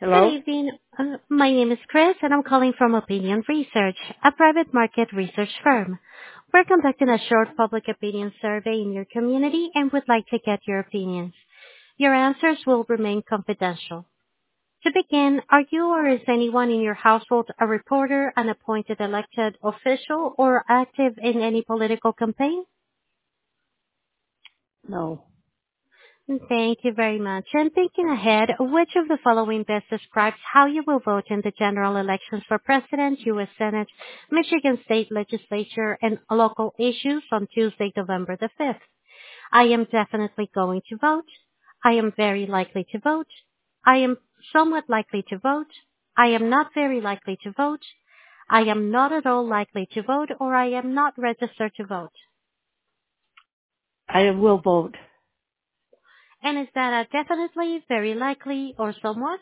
Good Hello? evening. My name is Chris, and I'm calling from Opinion Research, a private market research firm. We're conducting a short public opinion survey in your community and would like to get your opinions. Your answers will remain confidential. To begin, are you or is anyone in your household a reporter, an appointed elected official, or active in any political campaign? No. Thank you very much. And thinking ahead, which of the following best describes how you will vote in the general elections for President, U.S. Senate, Michigan State Legislature, and local issues on Tuesday, November the 5th? I am definitely going to vote. I am very likely to vote. I am somewhat likely to vote. I am not very likely to vote. I am not at all likely to vote, or I am not registered to vote. I will vote. And is that a definitely, very likely, or somewhat?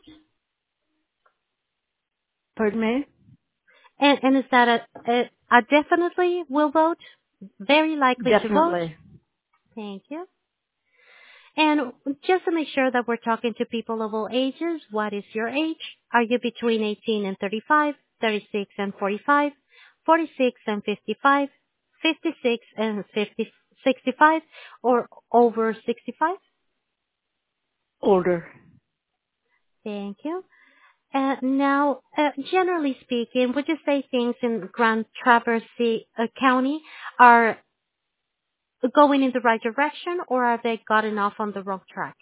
Pardon me? And is that a definitely will vote? Very likely to vote? Definitely. Thank you. And just to make sure that we're talking to people of all ages, what is your age? Are you between 18 and 35, 36 and 45, 46 and 55, 56 and 65, or over 65? Older. Thank you. Now, generally speaking, would you say things in Grand Traverse County are going in the right direction, or have they gotten off on the wrong track?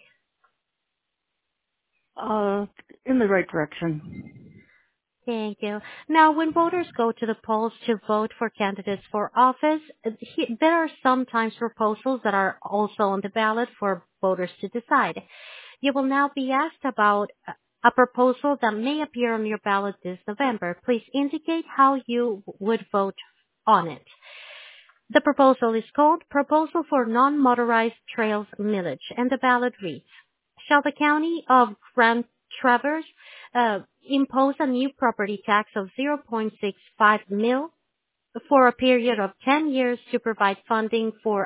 In the right direction. Thank you. Now, when voters go to the polls to vote for candidates for office, there are sometimes proposals that are also on the ballot for voters to decide. You will now be asked about a proposal that may appear on your ballot this November. Please indicate how you would vote on it. The proposal is called Proposal for Non-Motorized Trails Millage, and the ballot reads, shall the County of Grand Traverse impose a new property tax of 0.65 mil for a period of 10 years to provide funding for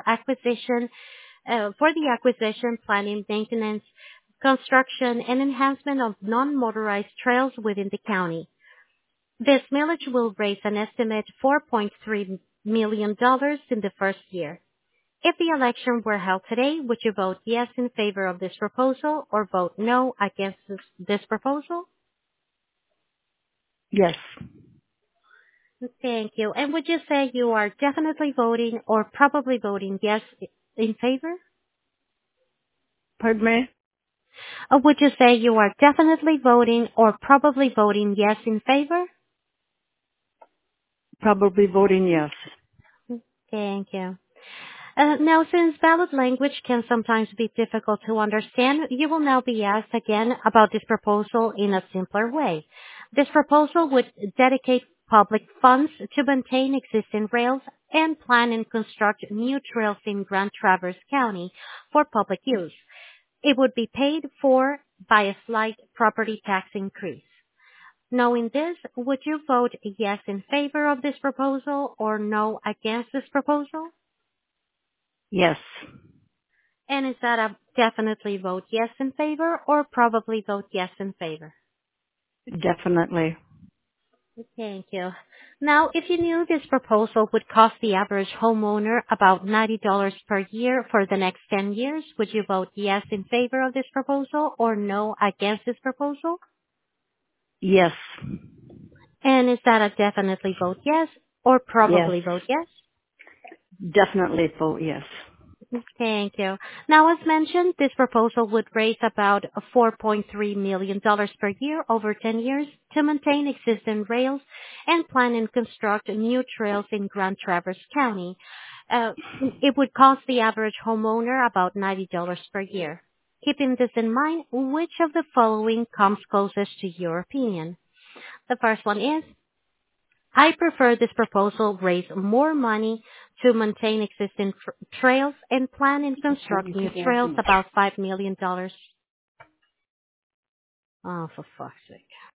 the acquisition, planning, maintenance, construction, and enhancement of non-motorized trails within the county. This millage will raise an estimated $4.3 million in the first year. If the election were held today, would you vote yes in favor of this proposal or vote no against this proposal? Yes. Thank you. And would you say you are definitely voting or probably voting yes in favor? Pardon me? Or would you say you are definitely voting or probably voting yes in favor? Probably voting yes. Thank you. Now, since ballot language can sometimes be difficult to understand, you will now be asked again about this proposal in a simpler way. This proposal would dedicate public funds to maintain existing rails and plan and construct new trails in Grand Traverse County for public use. It would be paid for by a slight property tax increase. Knowing this, would you vote yes in favor of this proposal or no against this proposal? Yes. And is that a definitely vote yes in favor or probably vote yes in favor? Definitely. Thank you. Now, if you knew this proposal would cost the average homeowner about $90 per year for the next 10 years, would you vote yes in favor of this proposal or no against this proposal? Yes. And is that a definitely vote yes or Yes. probably vote yes? Definitely vote yes. Thank you. Now, as mentioned, this proposal would raise about $4.3 million per year over 10 years to maintain existing rails and plan and construct new trails in Grand Traverse County. It would cost the average homeowner about $90 per year. Keeping this in mind, which of the following comes closest to your opinion? The first one is, I prefer this proposal raise more money to maintain existing trails and plan and construct new trails about $5 million. Oh, for fuck's sake.